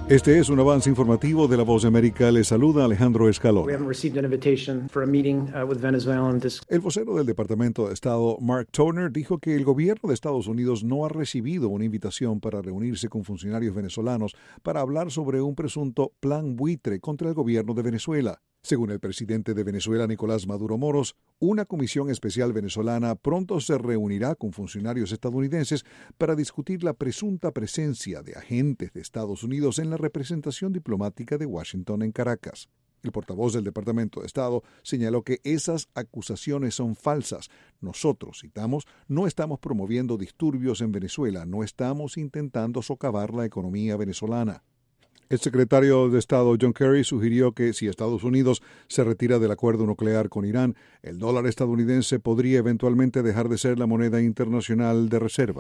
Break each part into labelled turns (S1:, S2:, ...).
S1: Este es un avance informativo de La Voz de América. Le saluda Alejandro Escalón. El vocero del Departamento de Estado, Mark Toner, dijo que el gobierno de Estados Unidos no ha recibido una invitación para reunirse con funcionarios venezolanos para hablar sobre un presunto plan buitre contra el gobierno de Venezuela. Según el presidente de Venezuela, Nicolás Maduro Moros, una comisión especial venezolana pronto se reunirá con funcionarios estadounidenses para discutir la presunta presencia de agentes de Estados Unidos en la representación diplomática de Washington en Caracas. El portavoz del Departamento de Estado señaló que esas acusaciones son falsas. Nosotros, citamos, no estamos promoviendo disturbios en Venezuela, no estamos intentando socavar la economía venezolana. El secretario de Estado John Kerry sugirió que si Estados Unidos se retira del acuerdo nuclear con Irán, el dólar estadounidense podría eventualmente dejar de ser la moneda internacional de reserva.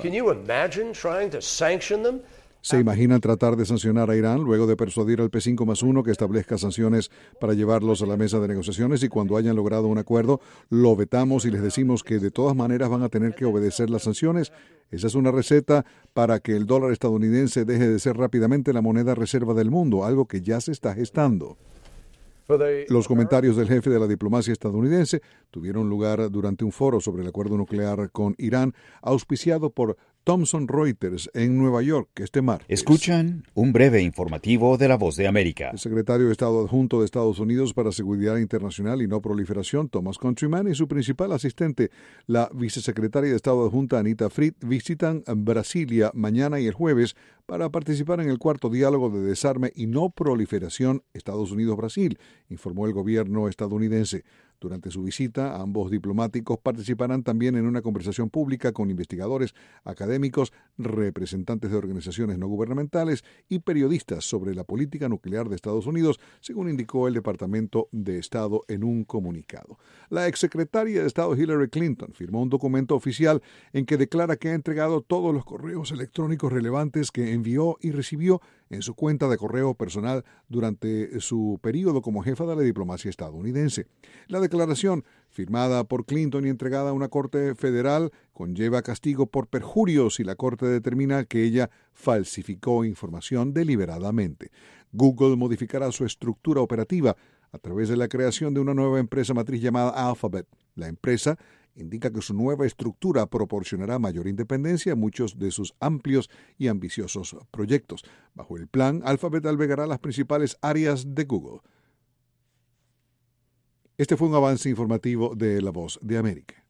S1: ¿Se imaginan tratar de sancionar a Irán luego de persuadir al P5+1 que establezca sanciones para llevarlos a la mesa de negociaciones y cuando hayan logrado un acuerdo lo vetamos y les decimos que de todas maneras van a tener que obedecer las sanciones? Esa es una receta para que el dólar estadounidense deje de ser rápidamente la moneda reserva del mundo, algo que ya se está gestando. Los comentarios del jefe de la diplomacia estadounidense tuvieron lugar durante un foro sobre el acuerdo nuclear con Irán, auspiciado por Thomson Reuters en Nueva York este martes.
S2: Escuchan un breve informativo de La Voz de América.
S1: El secretario de Estado adjunto de Estados Unidos para Seguridad Internacional y No Proliferación, Thomas Countryman, y su principal asistente, la vicesecretaria de Estado adjunta Anita Fried, visitan Brasilia mañana y el jueves para participar en el cuarto diálogo de desarme y no proliferación Estados Unidos-Brasil, informó el gobierno estadounidense. Durante su visita, ambos diplomáticos participarán también en una conversación pública con investigadores, académicos, representantes de organizaciones no gubernamentales y periodistas sobre la política nuclear de Estados Unidos, según indicó el Departamento de Estado en un comunicado. La exsecretaria de Estado Hillary Clinton firmó un documento oficial en que declara que ha entregado todos los correos electrónicos relevantes que envió y recibió en su cuenta de correo personal durante su periodo como jefa de la diplomacia estadounidense. La declaración, firmada por Clinton y entregada a una corte federal, conlleva castigo por perjurio si la corte determina que ella falsificó información deliberadamente. Google modificará su estructura operativa a través de la creación de una nueva empresa matriz llamada Alphabet. La empresa indica que su nueva estructura proporcionará mayor independencia a muchos de sus amplios y ambiciosos proyectos. Bajo el plan, Alphabet albergará las principales áreas de Google. Este fue un avance informativo de La Voz de América.